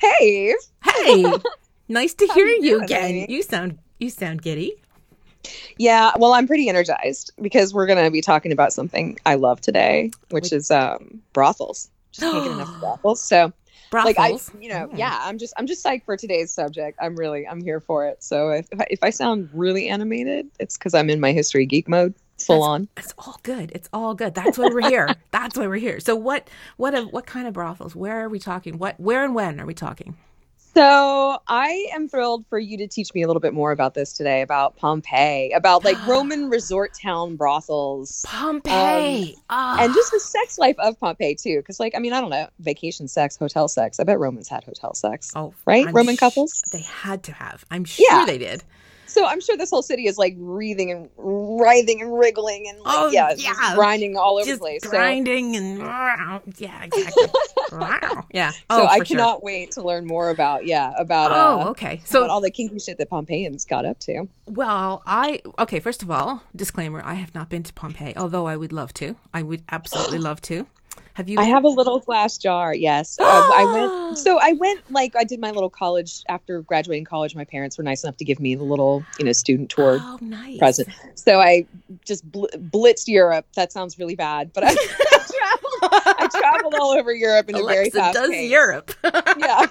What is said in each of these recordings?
Hey, Hey, nice to how hear you you doing, again. lady? You sound giddy. Yeah, well, I'm pretty energized because we're gonna be talking about something I love today, which With is brothels. Just can't get enough of brothels. So, like, brothels. yeah, I'm just psyched for today's subject. I'm here for it. So if I sound really animated, it's because I'm in my history geek mode, full That's on. that's all good. It's all good. That's why we're here. That's why we're here. So what kind of brothels? Where are we talking? Where and when are we talking? So I am thrilled for you to teach me a little bit more about this today, about Pompeii, about like Roman resort town brothels, um, Pompeii. and just Ah, the sex life of Pompeii too. Because like, I mean, I don't know, vacation sex, hotel sex. I bet Romans had hotel sex, oh, right? Roman couples. they had to have. I'm sure Yeah. they did. So I'm sure this whole city is like breathing and writhing and wriggling and like, Oh yeah, just yeah, grinding all over the just place. So grinding and yeah, exactly. Yeah. So Oh, I for sure. cannot wait to learn more about about Oh, okay. about So all the kinky shit that Pompeians got up to. well, okay, first of all, disclaimer, I have not been to Pompeii, although I would love to. I would absolutely love to. Have you I been? have a little glass jar. Yes, I went. So I went like I did my little college after graduating college. My parents were nice enough to give me the little student tour Oh, nice. present. So I just blitzed Europe. That sounds really bad, but I traveled all over Europe in a very Alexa fast does pace. Europe. Yeah.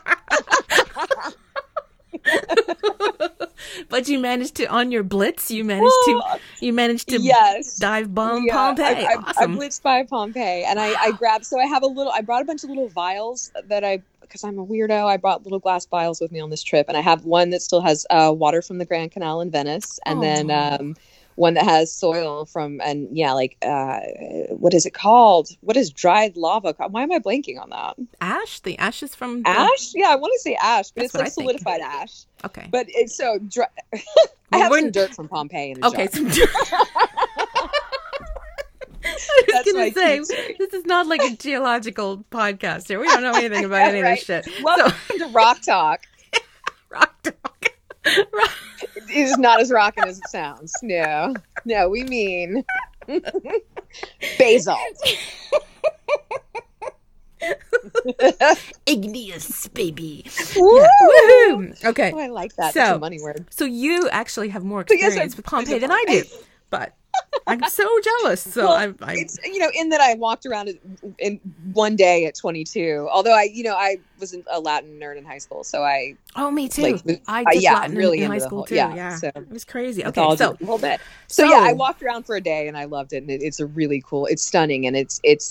But you managed to on your blitz, Well, you managed to yes. dive bomb Yeah, Pompeii. I Awesome. blitzed by Pompeii, and I grabbed. So I have a little. I brought a bunch of little vials that because I'm a weirdo. I brought little glass vials with me on this trip, and I have one that still has water from the Grand Canal in Venice, and then Oh, one that has soil from, and yeah, like what is it called? What is dried lava called? Why am I blanking on that? ash, the ashes from the Ash? Yeah, I want to say ash, but That's it's what like I think. solidified ash. Okay. But it's so dry. I Well, have some we're dirt from Pompeii in a okay. jar. So I was That's gonna my say keepsake. this is not like a geological podcast here. We don't know anything about any of this Right. shit. So Welcome to Rock Talk. rock dog. Rock- It is not as rocking as it sounds. No, no, we mean basalt. Igneous baby. Woo! Yeah. Woohoo! Okay. Oh, I like that. That's So a money word. so you actually have more So yes, experience with Pompeii there's than I do, but I'm so jealous. So well, I it's in that I walked around in one day at 22. Although I was a Latin nerd in high school, so I oh me too. like I took yeah, I'm Latin really in into high the school whole too. yeah. Yeah, So it was crazy. Okay, mythology so a little bit. So yeah, I so walked around for a day and I loved it, and it's a really cool. It's stunning, and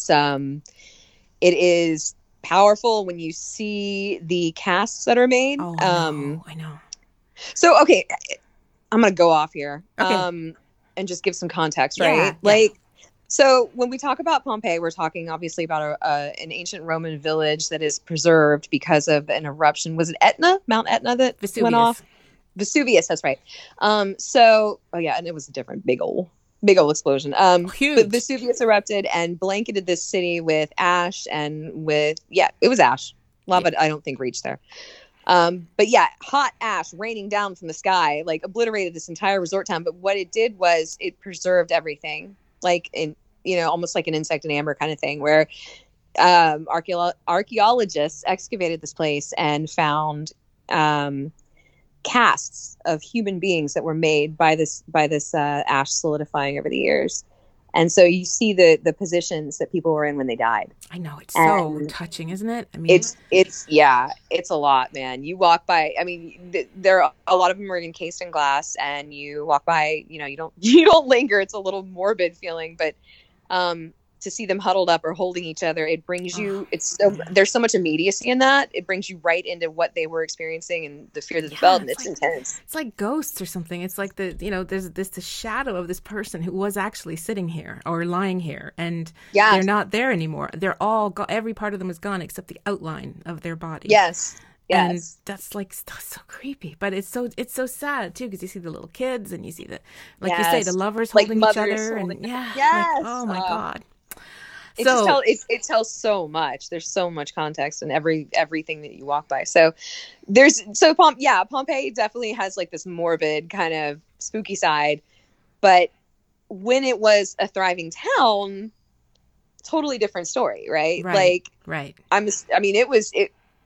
it is powerful when you see the casts that are made. oh I know. So okay, I'm gonna go off here, Okay, and just give some context, yeah, right? yeah. Like, so when we talk about Pompeii, we're talking obviously about an ancient Roman village that is preserved because of an eruption. Was it Etna, Mount Etna, that went Vesuvius. off? Vesuvius, that's right. So, oh yeah, and it was a different big old explosion. But Huge. Vesuvius erupted and blanketed this city with ash and it was ash. Yeah. Lava, I don't think reached there. But yeah, hot ash raining down from the sky, like obliterated this entire resort town. But what it did was it preserved everything, like in, almost like an insect and amber kind of thing, where archaeologists excavated this place and found casts of human beings that were made by this ash solidifying over the years. And so you see the positions that people were in when they died. I know it's so And touching, isn't it? I mean, it's a lot, man. You walk by, I mean, there are a lot of them are encased in glass, and you walk by, you don't you don't linger. It's a little morbid feeling, but to see them huddled up or holding each other, it brings you. There's so much immediacy in that. It brings you right into what they were experiencing and the fear that they felt, and it's intense. it's like ghosts or something. It's like there's the shadow of this person who was actually sitting here or lying here, and Yeah. they're not there anymore. They're all every part of them is gone except the outline of their body. Yes. And Yes. that's so creepy, but it's so sad too, because you see the little kids and you see like you say, Yes. the lovers Like holding each mothers other, holding- and yeah, Yes. like, oh my God. It So it tells so much. There's so much context in everything that you walk by. So Pompeii definitely has like this morbid kind of spooky side, but when it was a thriving town, totally different story, right? right, Like right. I mean, it was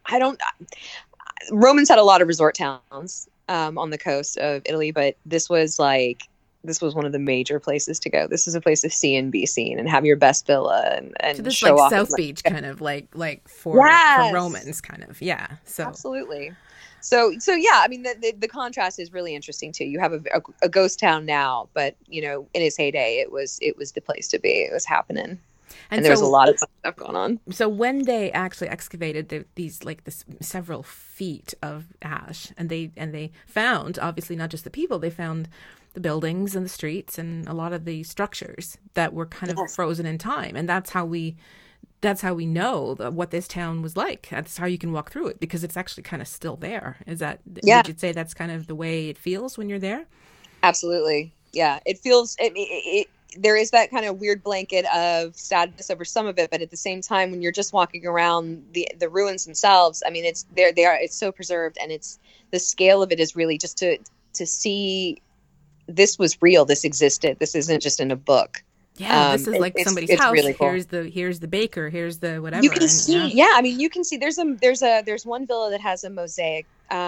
I don't. Romans had a lot of resort towns on the coast of Italy, but this was one of the major places to go. This is a place to see and be seen and have your best villa and So this show like off South Beach kind of like for Romans kind of. Yeah. So absolutely. So yeah, I mean the contrast is really interesting too. You have a ghost town now, but in its heyday, it was the place to be. It was happening. And there was a lot of stuff going on. So when they actually excavated these several feet of ash, and they found, obviously not just the people, they found the buildings and the streets and a lot of the structures that were kind of frozen in time, and that's how we know what this town was like. That's how you can walk through it, because it's actually kind of still there. Is that? Yeah. Would you say that's kind of the way it feels when you're there? Absolutely. Yeah, it feels. There is that kind of weird blanket of sadness over some of it, but at the same time, when you're just walking around the ruins themselves, I mean, it's there. It's so preserved, and it's the scale of it is really just to see this was real. This existed. This isn't just in a book. Yeah, this is like somebody's house. Really cool. Here's the baker. Here's the whatever. You can see. Yeah, I mean, you can see. There's one villa that has a mosaic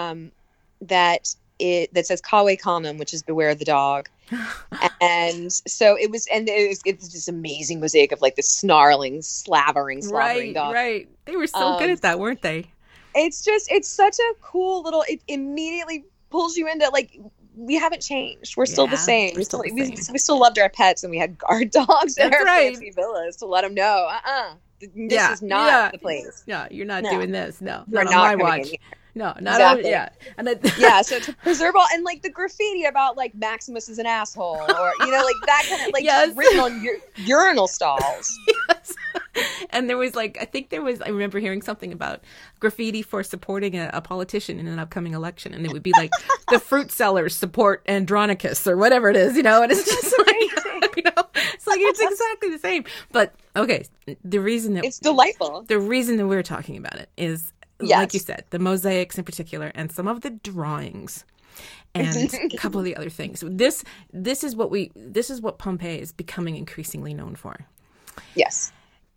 that says Cave Canem, which is beware the dog. And so it was this amazing mosaic of like the snarling, slavering dog. Right. They were so good at that, weren't they? It's such a cool little. It immediately pulls you into like. We haven't changed. We're still the same. We still loved our pets, and we had guard dogs in our fancy villas to let them know, this is not the place. Yeah, you're not doing this. No, you're not not on my watch. No, not exactly. on. Yeah, and so to preserve all, and like the graffiti about like Maximus is an asshole, or like that kind of like just written on urinal stalls. Yes. And there was I remember hearing something about graffiti for supporting a politician in an upcoming election, and it would be like the fruit sellers support Andronicus or whatever it is, and it's just like it's exactly the same. But okay, the reason that it's delightful. The reason that we're talking about it is. Yes. Like you said, the mosaics in particular, and some of the drawings, and a couple of the other things. This is what Pompeii is becoming increasingly known for. Yes.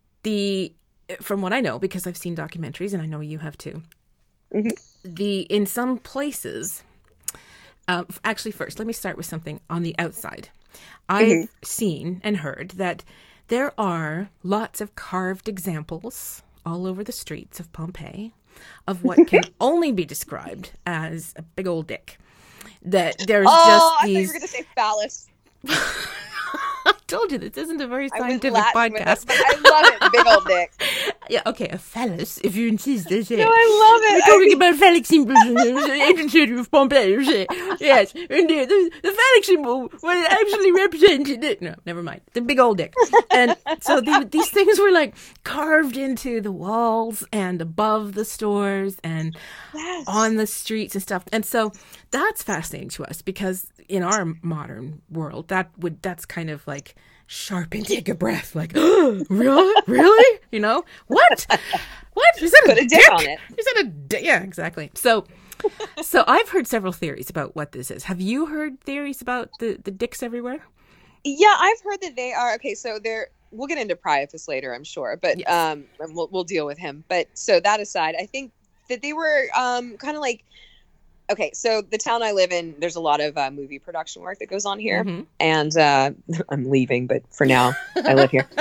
From what I know, because I've seen documentaries, and I know you have too. Mm-hmm. In some places, actually, first let me start with something on the outside. I've seen and heard that there are lots of carved examples all over the streets of Pompeii of what can only be described as a big old dick. That there's just these. I thought you were going to say phallus. I told you this isn't a very scientific podcast. I love it, big old dick. Yeah, okay, a phallus, if you insist. No, I love it. We're talking about phallic symbols in the ancient city of Pompeii. Yes, and the phallic symbol was actually represented. No, never mind. The big old dick. And so these things were like carved into the walls and above the stores and on the streets and stuff. And so that's fascinating to us because in our modern world, that's kind of like sharp and take a breath, like, oh, really? What? Is that Put a dick on it? Is that a dick? Yeah, exactly. So I've heard several theories about what this is. Have you heard theories about the dicks everywhere? Yeah, I've heard that they are okay. So we'll get into Priapus later, I'm sure, but yes. We'll deal with him. But so that aside, I think that they were kind of like. Okay, so the town I live in, there's a lot of movie production work that goes on here, and I'm leaving, but for now, I live here.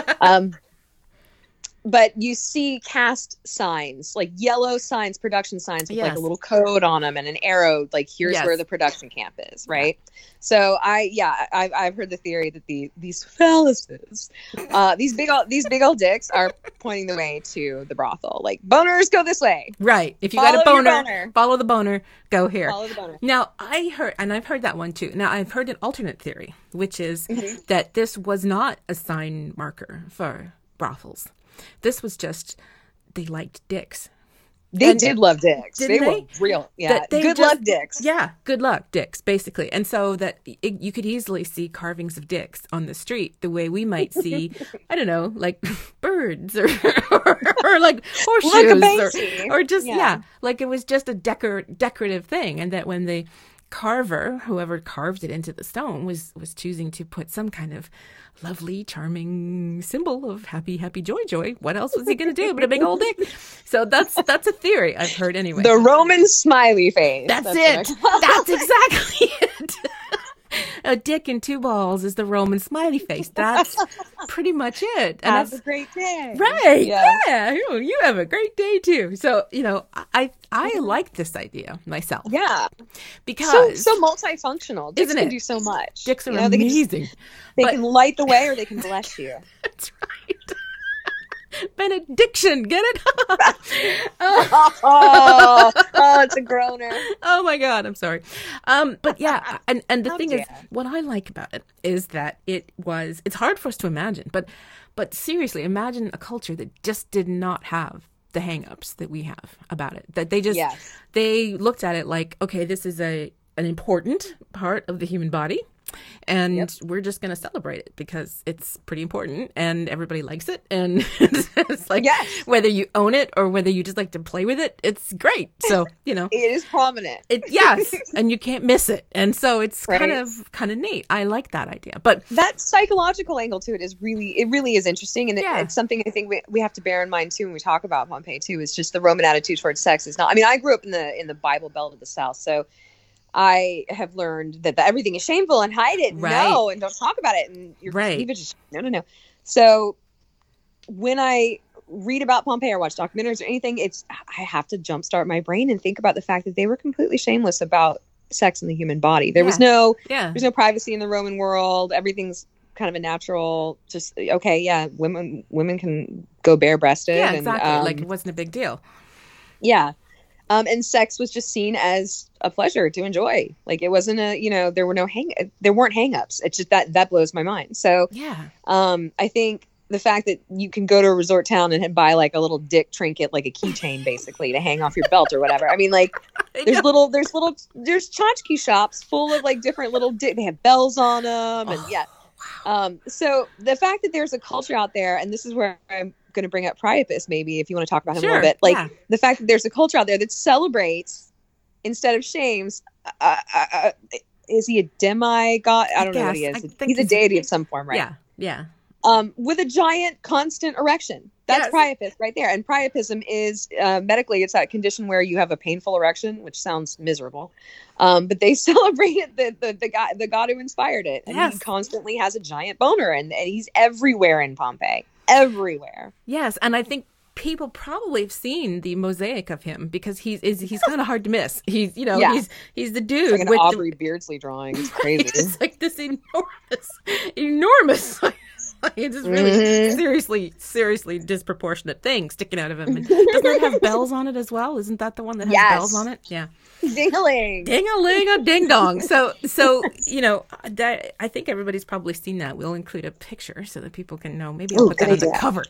But you see cast signs, like yellow signs, production signs with like a little code on them and an arrow, like here's where the production camp is, right? Yeah. So I've heard the theory that these phalluses, these big old dicks are pointing the way to the brothel. Like boners go this way, right? If you got a boner, follow the boner, go here. Follow the boner. Now I've heard that one too. Now I've heard an alternate theory, which is that this was not a sign marker for brothels. This was just, they liked dicks. They did love dicks. They were real. Yeah. Good luck dicks. Yeah. Good luck dicks, basically. And so that you could easily see carvings of dicks on the street the way we might see, I don't know, like birds or like horseshoes or just, like it was just a decorative thing. And that when the carver, whoever carved it into the stone, was choosing to put some kind of lovely, charming symbol of happy, joy. What else was he going to do but a big old dick? So that's a theory I've heard anyway. The Roman smiley face. That's it. That's exactly it. A dick and two balls is the Roman smiley face. That's pretty much it. And have a great day. Right. Yeah. You have a great day too. So, I like this idea myself. Yeah. Because so multifunctional. Dicks isn't can it? do so much. Dicks are amazing. They can light the way or they can bless you. That's right. Benediction, get it? oh, it's a groaner. Oh my God, I'm sorry. But yeah, and the thing is, what I like about it is that it's hard for us to imagine, but seriously, imagine a culture that just did not have the hang-ups that we have about it. That they just, they looked at it like, okay, this is an important part of the human body. And we're just going to celebrate it because it's pretty important and everybody likes it. And it's like, whether you own it or whether you just like to play with it, it's great. So, it is prominent. Yes. And you can't miss it. And so it's kind of neat. I like that idea. But that psychological angle to it is really is interesting. And it's something I think we have to bear in mind too when we talk about Pompeii too, is just the Roman attitude towards sex is not, I grew up in the Bible Belt of the South. So I have learned that everything is shameful and hide it. Right. No, and don't talk about it. And you're right. No. So when I read about Pompeii or watch documentaries or anything, I have to jumpstart my brain and think about the fact that they were completely shameless about sex in the human body. There was there's no privacy in the Roman world. Everything's kind of a natural, just, women can go bare-breasted. Yeah, exactly. Like it wasn't a big deal. Yeah. And sex was just seen as a pleasure to enjoy. Like it wasn't there weren't hang-ups. It's just that blows my mind. So I think the fact that you can go to a resort town and buy like a little dick trinket, like a keychain basically to hang off your belt or whatever. I mean, like there's tchotchke shops full of like different little they have bells on them and so the fact that there's a culture out there, and this is where I'm going to bring up Priapus, maybe if you want to talk about him a little bit, like the fact that there's a culture out there that celebrates instead of shames. Is he a demigod? I don't know what he is. He's a deity of some form, right? Yeah. With a giant constant erection. That's Priapus right there. And priapism is medically, it's that condition where you have a painful erection, which sounds miserable. But they celebrated the god who inspired it. And he constantly has a giant boner, and he's everywhere in Pompeii. Everywhere. Yes, and I think people probably have seen the mosaic of him because he's kind of hard to miss. He's he's the dude like an with Aubrey Beardsley drawing. It's crazy. It's like this enormous. It's just really seriously disproportionate thing sticking out of him. And doesn't it have bells on it as well? Isn't that the one that has bells on it? Yeah. Ding-a-ling. Ding-a-ling, a ding-dong. So I think everybody's probably seen that. We'll include a picture so that people can know. Maybe I'll put that on the cover.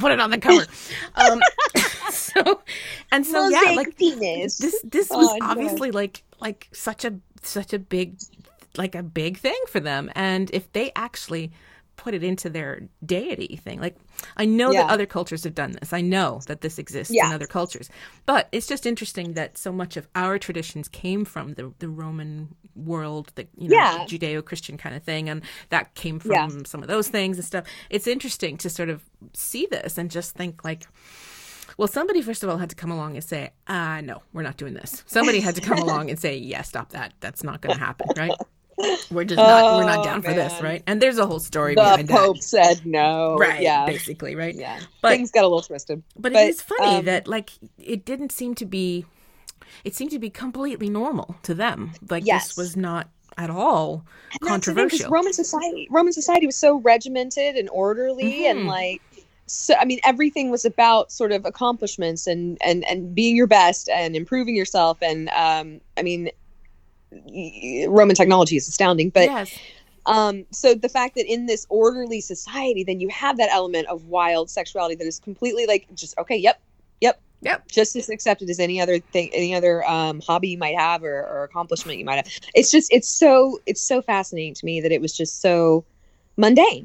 Mosaic penis. This was obviously like such a big thing for them. And if they actually put it into their deity thing. Like, I know that other cultures have done this. I know that this exists in other cultures. But it's just interesting that so much of our traditions came from the Roman world, the Judeo-Christian kind of thing, and that came from some of those things and stuff. It's interesting to sort of see this and just think like, well, somebody, first of all, had to come along and say, no, we're not doing this. Somebody had to come along and say, yeah, stop that. That's not going to happen, right? We're not down for this, right? And there's a whole story behind that. The Pope said no. Right, basically, right? Yeah. But things got a little twisted. But it is funny that, like, it didn't seem to be, it seemed to be completely normal to them. Like, this was not at all controversial. Roman society was so regimented and orderly and, like, so, I mean, everything was about sort of accomplishments and being your best and improving yourself. And, I mean, Roman technology is astounding, but so the fact that in this orderly society, then you have that element of wild sexuality that is completely like just yep, just as accepted as any other thing, any other hobby you might have or accomplishment you might have. It's so fascinating to me that it was just so mundane.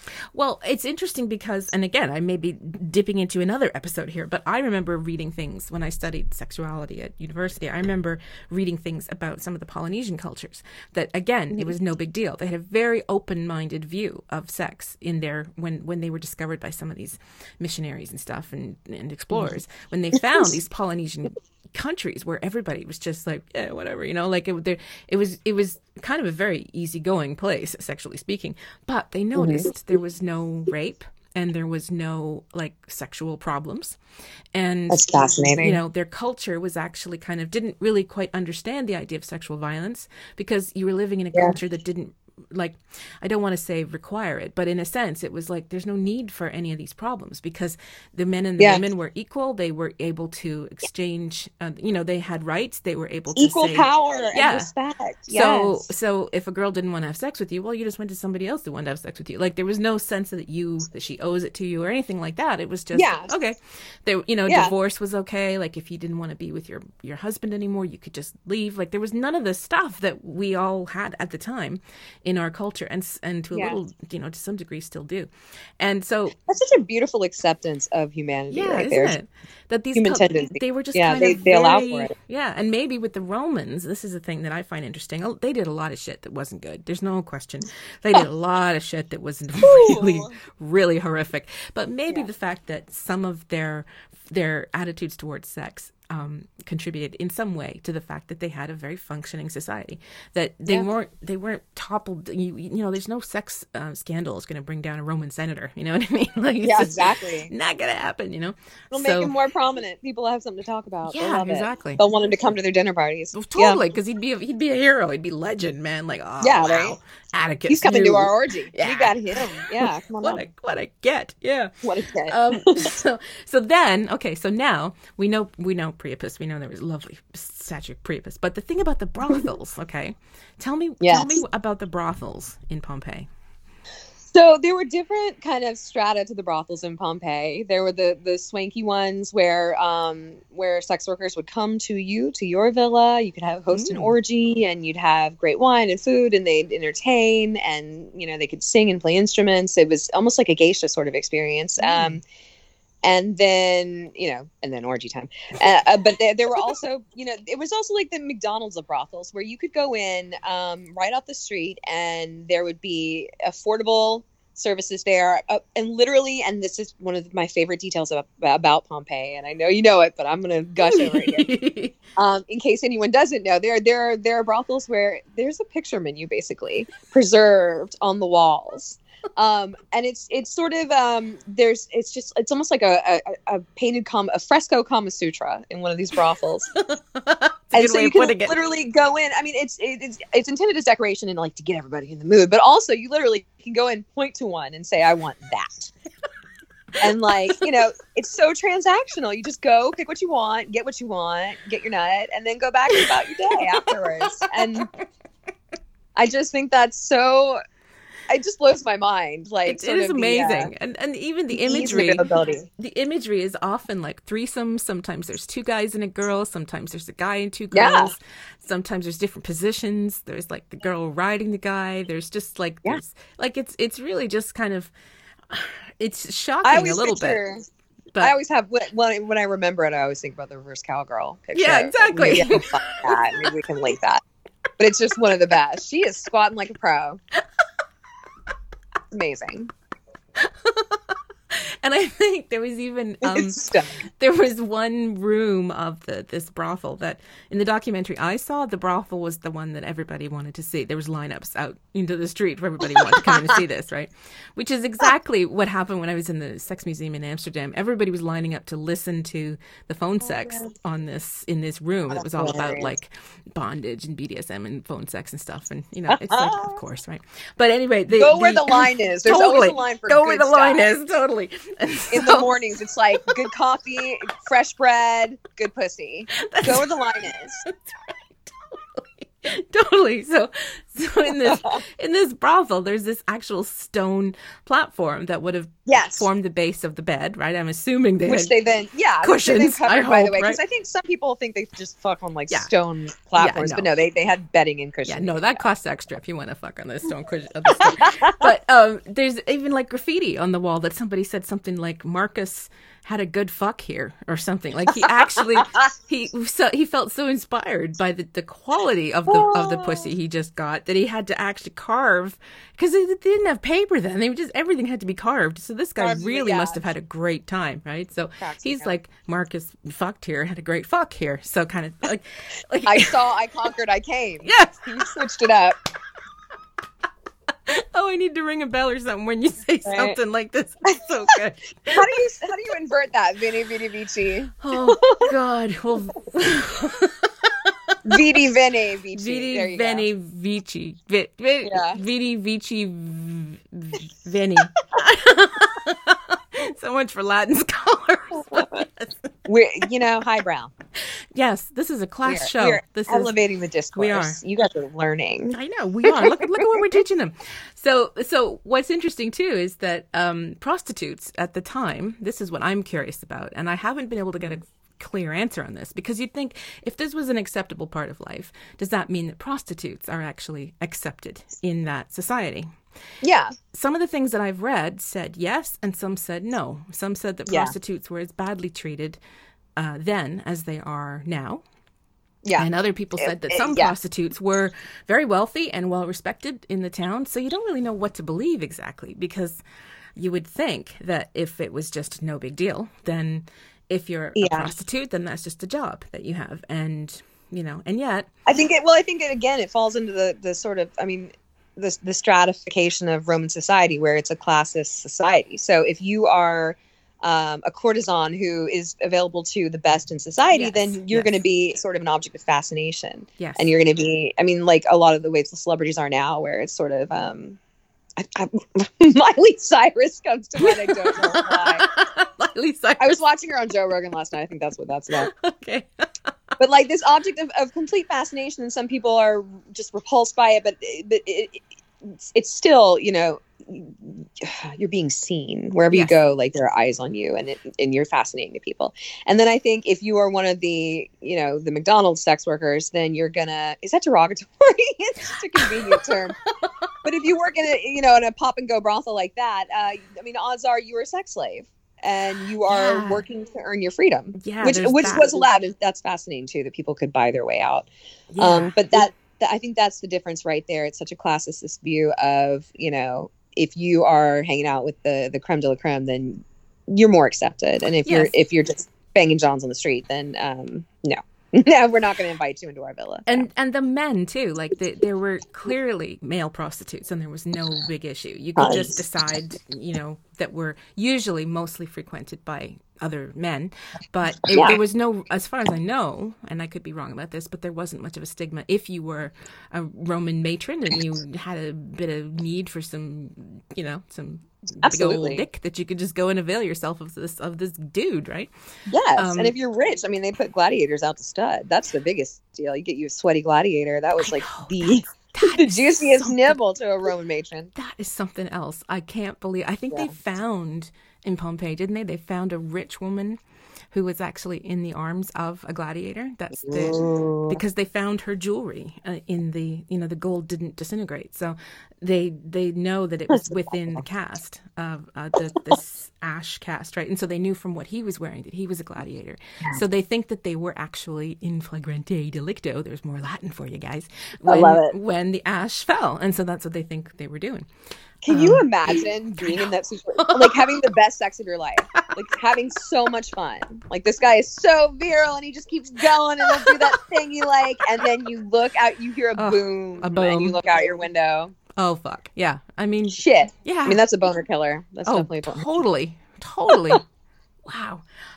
Well, it's interesting because, and again, I may be dipping into another episode here, but I remember reading things when I studied sexuality at university. I remember reading things about some of the Polynesian cultures that, again, it was no big deal. They had a very open-minded view of sex in their, when they were discovered by some of these missionaries and stuff and explorers, when they found these Polynesian countries where everybody was just like, yeah, whatever, you know, like it was kind of a very easygoing place, sexually speaking. But they noticed there was no rape and there was no like sexual problems. And that's fascinating. You know, their culture was actually kind of didn't really quite understand the idea of sexual violence because you were living in a culture that didn't, like, I don't want to say require it, but in a sense, it was like there's no need for any of these problems because the men and the women were equal. They were able to exchange, you know, they had rights. They were able to equal power and respect. So if a girl didn't want to have sex with you, well, you just went to somebody else that wanted to have sex with you. Like there was no sense that she owes it to you or anything like that. It was just okay. There, you know, divorce was okay. Like if you didn't want to be with your husband anymore, you could just leave. Like there was none of the stuff that we all had at the time in our culture and to a little, you know, to some degree still do. And so that's such a beautiful acceptance of humanity right there. It? That these human tendencies. They were just they allow for it. Yeah, and maybe with the Romans, this is a thing that I find interesting. They did a lot of shit that wasn't good. There's no question. They did a lot of shit that was really, really horrific. But maybe the fact that some of their attitudes towards sex contributed in some way to the fact that they had a very functioning society, that they weren't toppled. You know, there's no sex scandal is going to bring down a Roman senator. You know what I mean? Like, it's exactly. Not going to happen. You know, it'll make him more prominent. People have something to talk about. Yeah, exactly. They'll want him to come to their dinner parties. Well, totally, because he'd be a hero. He'd be legend, man. Like, oh wow, right? Atticus. He's coming to our orgy. Yeah. We got him. Yeah, come on. What a get. Yeah. What a get. So then, okay, so now we know Priapus. We know there was lovely statue of Priapus. But the thing about the brothels, okay? Tell me about the brothels in Pompeii. So there were different kind of strata to the brothels in Pompeii. There were the swanky ones where sex workers would come to your villa. You could host an orgy, and you'd have great wine and food, and they'd entertain, and you know they could sing and play instruments. It was almost like a geisha sort of experience. And then orgy time. But there were also, it was also like the McDonald's of brothels where you could go in right off the street and there would be affordable services there. And literally, and this is one of my favorite details about Pompeii, and I know you know it, but I'm going to gush over it here. In case anyone doesn't know, there are brothels where there's a picture menu basically preserved on the walls. And it's sort of it's almost like a painted a fresco Kama Sutra in one of these brothels. And so you can literally go in. I mean, it's intended as decoration and like to get everybody in the mood, but also you literally can go in, point to one, and say, "I want that." And like, it's so transactional. You just go, pick what you want, get your nut, and then go back about your day afterwards. And I just think that's so. It just blows my mind. Like it is amazing, and even the imagery. The imagery is often like threesomes. Sometimes there's two guys and a girl. Sometimes there's a guy and two girls. Yeah. Sometimes there's different positions. There's like the girl riding the guy. There's just like it's really just kind of it's shocking a little bit. But I always have when I remember it, I always think about the reverse cowgirl picture. Yeah, exactly. Maybe we can link that. But it's just one of the best. She is squatting like a pro. Amazing. And I think there was even there was one room of this brothel that in the documentary I saw, the brothel was the one that everybody wanted to see. There was lineups out into the street for everybody wanted to come in and see this, right? Which is exactly what happened when I was in the Sex Museum in Amsterdam. Everybody was lining up to listen to the phone sex in this room that was all about like bondage and BDSM and phone sex and stuff. And it's like, of course, right? But anyway, go where the line is. There's always a line for go where the line is. Totally. In the mornings, it's like good coffee, fresh bread, good pussy. Go where the line is. That's right. Totally. So in this brothel, there's this actual stone platform that would have formed the base of the bed, right? I'm assuming they which they then cushions. Covered, by the way, because right? I think some people think they just fuck on like stone platforms, but no, they had bedding and cushions. Yeah, no, that costs extra if you want to fuck on the stone cushion. But there's even like graffiti on the wall that somebody said something like Marcus had a good fuck here or something. Like he actually he felt so inspired by the quality of the pussy he just got that he had to actually carve, because they didn't have paper then. They just, everything had to be carved. So this guy really must have had a great time, right? So he's like, Marcus fucked here, had a great fuck here. So kind of like I conquered, I came. Yes. He switched it up. Oh, I need to ring a bell or something when you say something like this. It's so good. How do you invert that? Vini Vidi Vici. Oh God. Well, Vidi Vini Vici. Vidi Vini Vici. Vidi Vici Vini. So much for Latin scholars. We're, highbrow. Yes, this is a class show. We're this elevating the discourse. We are. You guys are learning. I know, we are. Look at what we're teaching them. So what's interesting too is that prostitutes at the time, this is what I'm curious about, and I haven't been able to get a clear answer on this, because you'd think if this was an acceptable part of life, does that mean that prostitutes are actually accepted in that society? Yeah. Some of the things that I've read said yes, and some said no. Some said that prostitutes were as badly treated then as they are now. Yeah. And other people said that some prostitutes were very wealthy and well respected in the town. So you don't really know what to believe exactly, because you would think that if it was just no big deal, then if you're a prostitute, then that's just a job that you have. And, and yet. I think it falls into the sort of, the stratification of Roman society, where it's a classist society. So if you are a courtesan who is available to the best in society, then you're going to be sort of an object of fascination. Yes. And you're going to be, like a lot of the ways the celebrities are now, where it's sort of, Miley Cyrus comes to mind. I don't know why. Miley Cyrus. I was watching her on Joe Rogan last night. I think that's what that's about. Okay. But like this object of complete fascination, and some people are just repulsed by it, but it's still, you're being seen wherever you go. Like there are eyes on you, and you're fascinating to people. And then I think if you are one of the, the McDonald's sex workers, then you're gonna, is that derogatory? It's just a convenient term. But if you work in a pop and go brothel like that, odds are you're a sex slave. And you are working to earn your freedom, which was allowed. That's fascinating too, that people could buy their way out. Yeah. But I think that's the difference right there. It's such a classicist view of, if you are hanging out with the creme de la creme, then you're more accepted. And if you're just banging Johns on the street, then no. No, we're not going to invite you into our villa. And the men too, like there were clearly male prostitutes, and there was no big issue. You could just decide, that were usually mostly frequented by other men, but there was no, as far as I know, and I could be wrong about this, but there wasn't much of a stigma if you were a Roman matron and you had a bit of need for some, some big old dick, that you could just go and avail yourself of this dude, right? Yes, and if you're rich, they put gladiators out to stud. That's the biggest deal. You get you a sweaty gladiator. That was the juiciest nibble to a Roman matron. That is something else. I can't believe. I think they found in Pompeii, didn't they? They found a rich woman who was actually in the arms of a gladiator. That's because they found her jewelry in the, the gold didn't disintegrate. So they know that it was within the cast of this ash cast, right? And so they knew from what he was wearing that he was a gladiator. So they think that they were actually in flagrante delicto. There's more Latin for you guys. I love it. When the ash fell. And so that's what they think they were doing. Can you imagine being in that situation, like having the best sex of your life, like having so much fun? Like this guy is so virile and he just keeps going and he'll do that thing you like, and then you look out, you hear a boom, and you look out your window. Oh fuck, yeah. Shit. Yeah. That's a boner killer. That's definitely a boner killer. Totally. Wow.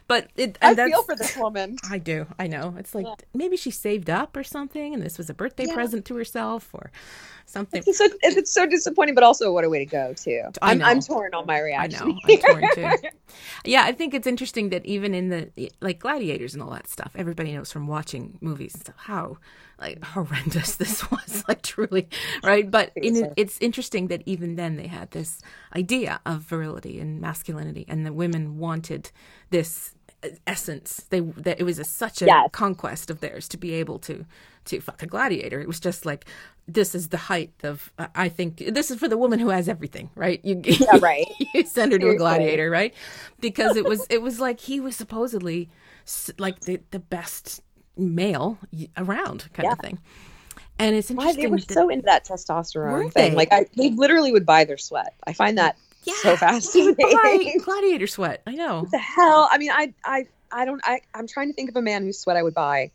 But I feel for this woman. I do. I know. It's like maybe she saved up or something, and this was a birthday present to herself or something. It's so disappointing, but also what a way to go too. I'm torn on my reaction. I know. I'm torn too. Yeah, I think it's interesting that even in the like gladiators and all that stuff, everybody knows from watching movies and stuff how like horrendous this was, like truly, right? But it's interesting that even then they had this idea of virility and masculinity, and the women wanted this essence. That it was such a conquest of theirs to be able to fuck a gladiator. It was just like, this is the height of, I think this is for the woman who has everything, right? Right. You send her to a gladiator, right? Because it was like he was supposedly like the best male around kind of thing. And it's interesting. They were so into that testosterone thing. Like they literally would buy their sweat. I find that so fascinating. Buy gladiator sweat. I know. What the hell? I mean, I'm trying to think of a man whose sweat I would buy.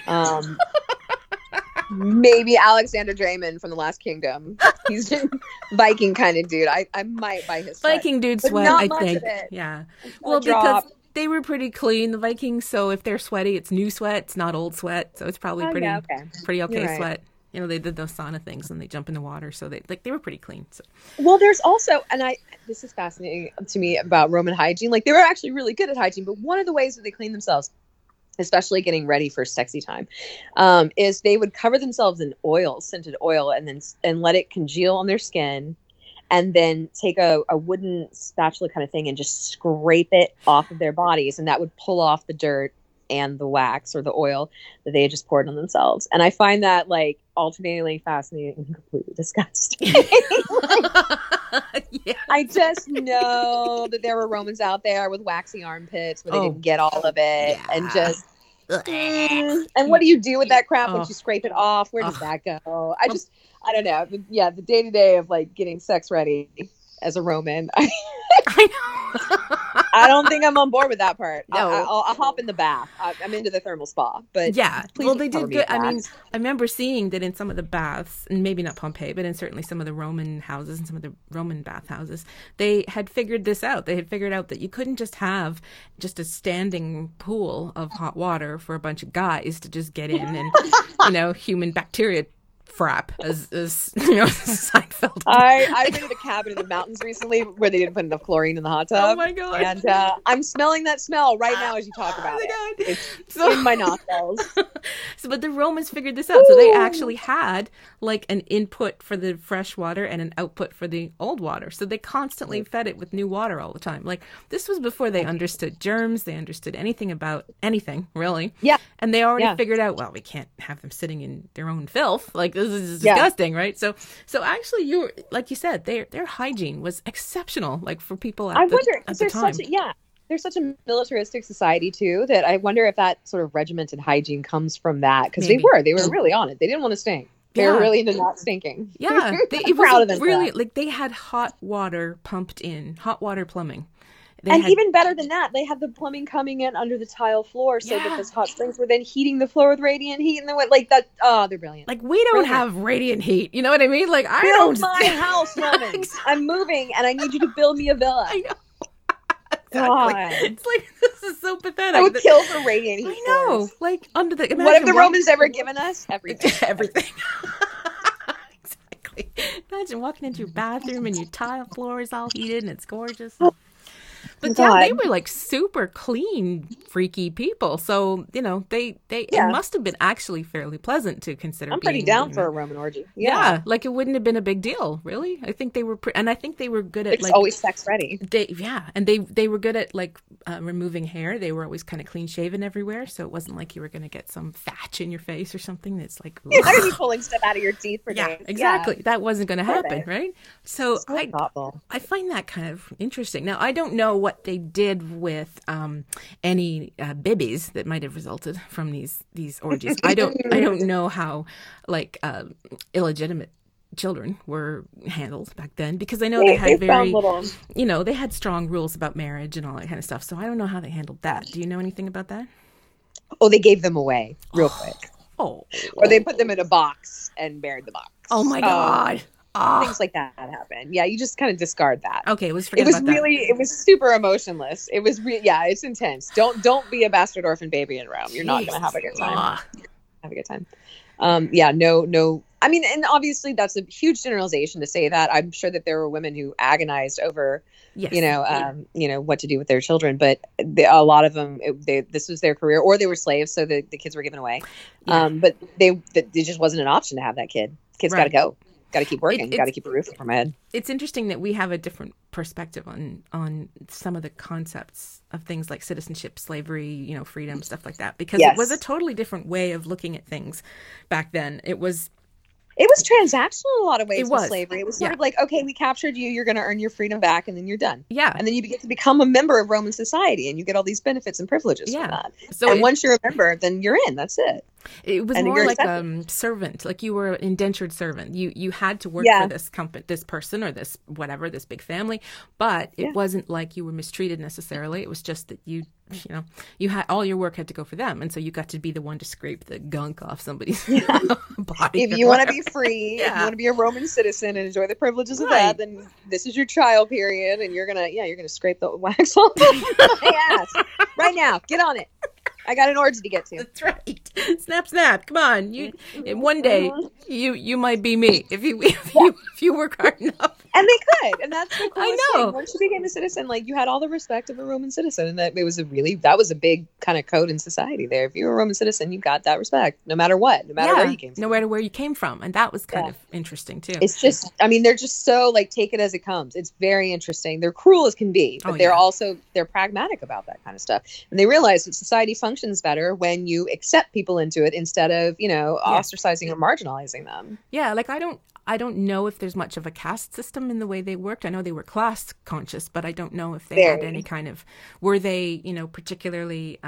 Maybe Alexander Draymond from The Last Kingdom. He's a Viking kind of dude. I might buy his sweat. Viking dude sweat, I think. Yeah. Well, because they were pretty clean, the Vikings. So if they're sweaty, it's new sweat. It's not old sweat. So it's probably pretty okay sweat. You know, they did those sauna things and they jump in the water. So they were pretty clean. So. Well, there's also, this is fascinating to me about Roman hygiene. Like they were actually really good at hygiene, but one of the ways that they clean themselves, especially getting ready for sexy time, is they would cover themselves in oil, scented oil, and let it congeal on their skin, and then take a wooden spatula kind of thing and just scrape it off of their bodies, and that would pull off the dirt and the wax or the oil that they had just poured on themselves. And I find that like alternatingly fascinating and completely disgusting. I just know that there were Romans out there with waxy armpits where they didn't get all of it, and just and what do you do with that crap once you scrape it off? Where does that go? I don't know. Yeah, the day-to-day of like getting sex ready as a Roman. I know. I don't think I'm on board with that part. No. I'll hop in the bath. I'm into the thermal spa, but well, they did good. I mean, I remember seeing that in some of the baths, and maybe not Pompeii, but in certainly some of the Roman houses and some of the Roman bathhouses, they had figured this out. They had figured out that you couldn't just have just a standing pool of hot water for a bunch of guys to just get in and, human bacteria frap, as Seinfeld. I rented a cabin in the mountains recently where they didn't put enough chlorine in the hot tub. Oh my god! And I'm smelling that smell right now as you talk about it. It's in my nostrils. But the Romans figured this out. So they actually had like an input for the fresh water and an output for the old water. So they constantly fed it with new water all the time. Like this was before they understood germs. They understood anything about anything, really. Yeah. And they already figured out, well, we can't have them sitting in their own filth. Like this is disgusting, right? So actually, you like you said, their hygiene was exceptional. Like for people at the time. There's such a militaristic society too that I wonder if that sort of regimented hygiene comes from that, because they were really on it. They didn't want to stink. They were really into not stinking. Yeah, it was really like they had hot water pumped in, hot water plumbing. Even better than that, they had the plumbing coming in under the tile floor, so that those hot springs were then heating the floor with radiant heat, and then went like that. Oh, they're brilliant. Like we don't have radiant heat, you know what I mean? Like I build my house, Romans. Exactly. I'm moving, and I need you to build me a villa. I know. God. It's like, this is so pathetic. I would kill for radiant heat. I know. Like under the. What have the Romans ever given us? Everything. Everything. Exactly. Imagine walking into your bathroom and your tile floor is all heated and it's gorgeous. But they were like super clean, freaky people. So, it must have been actually fairly pleasant to consider. I'm pretty down for a Roman orgy. Yeah. Like it wouldn't have been a big deal, really. I think they were, and I think they were good at it's always sex ready. And they were good at like removing hair. They were always kind of clean shaven everywhere. So it wasn't like you were going to get some thatch in your face or something that's like. You're not going to be pulling stuff out of your teeth for days. Exactly. Yeah. That wasn't going to happen, right? So thoughtful. I find that kind of interesting. Now, I don't know what they did with any babies that might have resulted from these orgies. I don't know how like illegitimate children were handled back then, because I know they had they had strong rules about marriage and all that kind of stuff. So I don't know how they handled that. Do you know anything about that? Oh, they gave them away real quick. Oh, or they put them in a box and buried the box. Oh my God. things like that happen. Yeah, you just kind of discard that. Okay, let's forget about that. It was super emotionless. It was it's intense. Don't be a bastard orphan baby in Rome. You're not going to have a good time. Have a good time. No. I mean, and obviously that's a huge generalization to say that. I'm sure that there were women who agonized over, what to do with their children, but a lot of them, this was their career, or they were slaves, so the kids were given away. Yeah. But it just wasn't an option to have that kid. Kids got to go. Got to keep working. Got to keep a roof over my head. It's interesting that we have a different perspective on some of the concepts of things like citizenship, slavery, freedom, stuff like that, because it was a totally different way of looking at things back then. It was transactional in a lot of ways with slavery. It was sort of like, okay, we captured you, you're going to earn your freedom back, and then you're done. Yeah. And then you get to become a member of Roman society, and you get all these benefits and privileges from that. So once you're a member, then you're in. That's it. It was more like a servant, like you were an indentured servant. You had to work for this company, this person, or this whatever, this big family, but it wasn't like you were mistreated necessarily. It was just that you had all your work had to go for them, and so you got to be the one to scrape the gunk off somebody's body. If you want to be free, if you want to be a Roman citizen and enjoy the privileges of that, then this is your trial period, and you're gonna scrape the wax off my ass right now. Get on it. I got an orgy to get to. That's right. Snap. Come on. One day you might be me if you work hard enough. And they could. And that's the coolest thing. Once you became a citizen, you had all the respect of a Roman citizen, and that was a big kind of code in society there. If you were a Roman citizen, you got that respect, no matter what, no matter where you came from. No matter where you came from. And that was kind of interesting too. It's just, they're just so take it as it comes. It's very interesting. They're cruel as can be, but they're pragmatic about that kind of stuff. And they realize that society functions better when you accept people into it instead of, ostracizing or marginalizing them. Yeah. I don't know if there's much of a caste system in the way they worked. I know they were class conscious, but I don't know if they had any kind of, were they, particularly,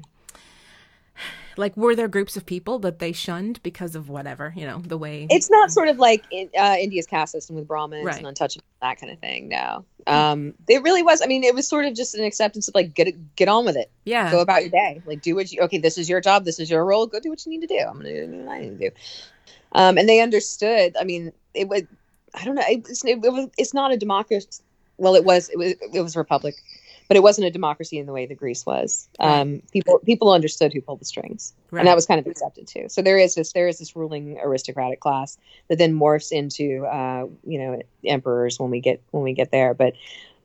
were there groups of people that they shunned because of whatever, the way. It's not sort of like India's caste system with Brahmins and untouchables, that kind of thing. No. It really was. It was sort of just an acceptance of get on with it. Yeah. Go about your day. Do what this is your job. This is your role. Go do what you need to do. I'm going to do what I need to do. And they understood. It was. I don't know. It's not a democracy. Well, it was a republic, but it wasn't a democracy in the way that Greece was. People understood who pulled the strings, and that was kind of accepted too. So there is this ruling aristocratic class that then morphs into emperors when we get there. But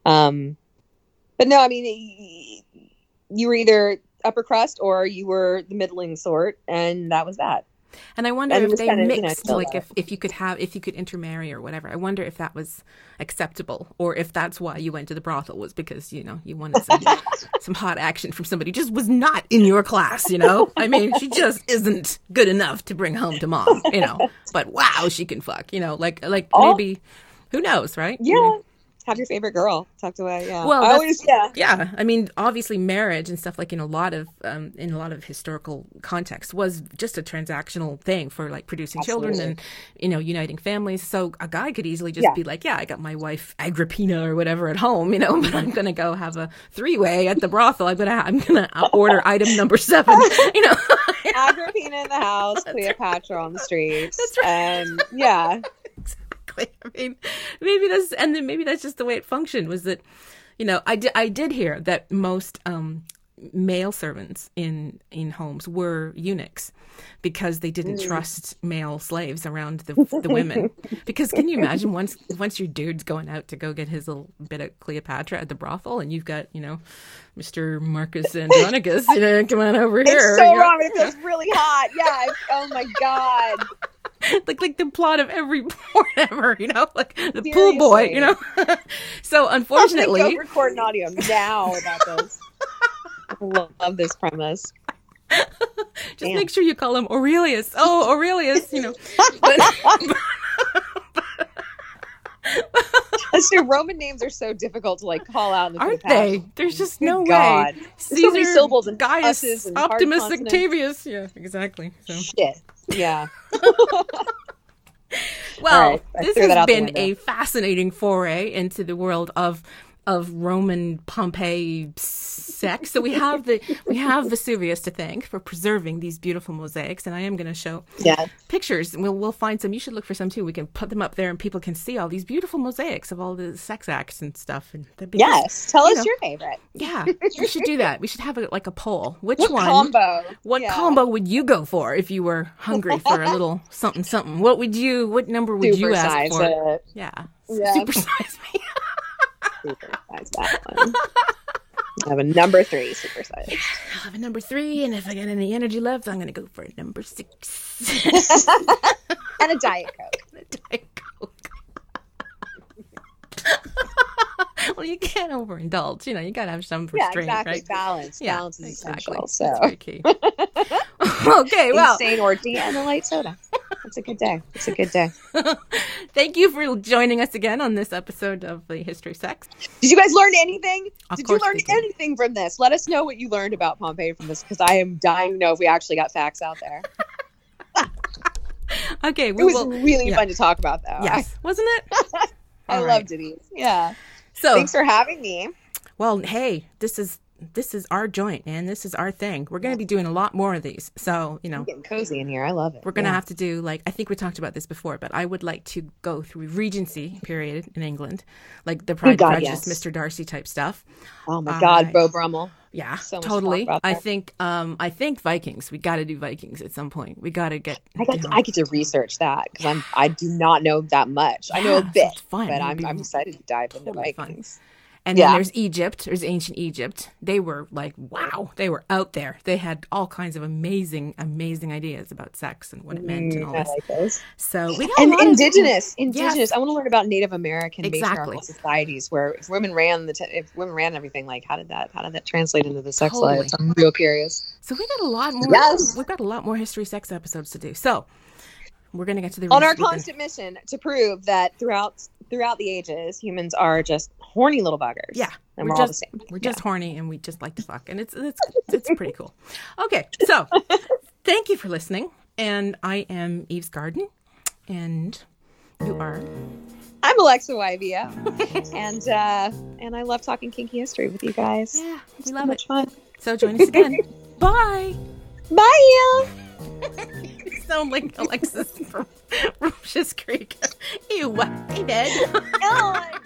no, you were either upper crust or you were the middling sort, and that was that. And I wonder if they mixed, if you could intermarry or whatever. I wonder if that was acceptable, or if that's why you went to the brothel, was because, you wanted some hot action from somebody who just was not in your class, she just isn't good enough to bring home to mom, but wow, she can fuck, maybe, who knows, right? Yeah. Have your favorite girl tucked away. Yeah. Well, obviously marriage and stuff in a lot of historical contexts was just a transactional thing for producing children and, uniting families. So a guy could easily just be like, I got my wife Agrippina or whatever at home, but I'm going to go have a 3-way at the brothel. I'm going to order item number 7, Agrippina in the house, Cleopatra on the streets. That's right. And yeah. Maybe that's just the way it functioned, was that, I did hear that most male servants in homes were eunuchs because they didn't trust male slaves around the women. Because can you imagine once your dude's going out to go get his little bit of Cleopatra at the brothel, and you've got, Mr. Marcus Andronicus, come on over here. It's so wrong. It feels really hot. Yeah. Oh my God. like the plot of every porn ever, the pool boy, So unfortunately, go record an audio now about this. I love this premise. Just make sure you call him Aurelius. Oh, Aurelius, So Roman names are so difficult to call out. Aren't they? There's just no way. Caesar, so many syllables and Gaius, and Optimus, Octavius. Yeah, exactly. So. Shit. Yeah. Well, this has been a fascinating foray into the world of of Roman Pompeii sex. So we have Vesuvius to thank for preserving these beautiful mosaics, and I am going to show pictures. We'll find some. You should look for some too. We can put them up there, and people can see all these beautiful mosaics of all the sex acts and stuff. And yes, tell us your favorite. Yeah, we should do that. We should have a poll. What combo would you go for if you were hungry for a little something something? What number would you ask for? It. Yeah. Supersize me. Supersize that one. I have a number 3 supersized. Yeah, I'll have a number 3, and if I get any energy left, I'm going to go for a number 6. And a Diet Coke. Well, you can't overindulge. You got to have some restraint, right? Balance. Yeah, Balance is exactly. essential. So. That's very key. Okay, well. Insane orgy and a light soda. It's a good day. Thank you for joining us again on this episode of The History of Sex. Did you guys learn anything? Did you learn anything from this? Let us know what you learned about Pompeii from this, because I am dying to know if we actually got facts out there. Okay. It was really fun to talk about, though. Yes. Wasn't it? I loved it. Yeah. So thanks for having me. Well, hey, this is our joint, man. This is our thing. We're going to be doing a lot more of these. So, I'm getting cozy in here. I love it. We're going to have to do, I think we talked about this before, but I would like to go through Regency period in England, like the Pride and Prejudice, Mr. Darcy type stuff. Oh my God, Beau Brummel. Yeah, so totally. I think Vikings. We got to do Vikings at some point. We got to get. I get to research that because I do not know that much. I know a bit, but I'm excited to dive into Vikings. Fun. And then there's Egypt. There's ancient Egypt. They were wow. They were out there. They had all kinds of amazing ideas about sex and what it meant and all this. I like those. So we got indigenous. Yes. I want to learn about Native American exactly. matriarchal societies where if women ran everything, how did that translate into the sex life? I'm real curious. So we got a lot more. Yes. We've got a lot more history sex episodes to do. So we're going to get to the on our constant mission to prove that throughout the ages, humans are just horny little buggers. Yeah, and we're all the same. We're just horny, and we just like to fuck, and it's pretty cool. Okay, so thank you for listening, and I am Eve's Garden, and you are. I'm Alexa Waivia, and I love talking kinky history with you guys. Yeah, we love so much fun. So join us again. Bye. Bye. You sound like Alexis from Schitt's Creek. Ew, hey, Ned.